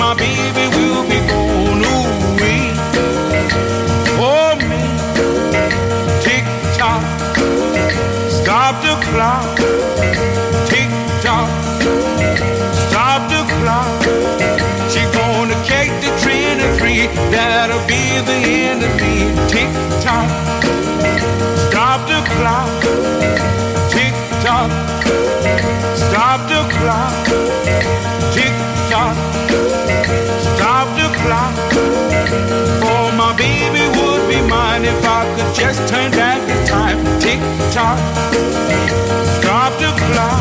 my baby will be gone away. For me, tick tock, stop the clock. Tick tock, stop the clock. She gonna take the train at 3. That'll be the end of me. Tick tock, stop the clock. Tick tock, stop the clock. Tick tock, stop the clock. For my baby would be mine if I could just turn back the time. Tick tock, stop the clock.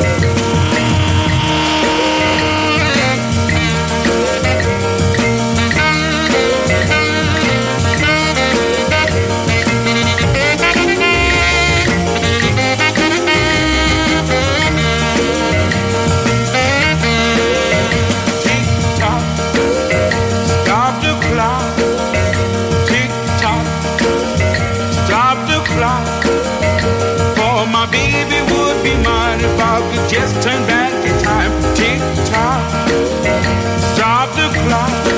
For my baby would be mine if I could just turn back the time. Tick tock, stop the clock.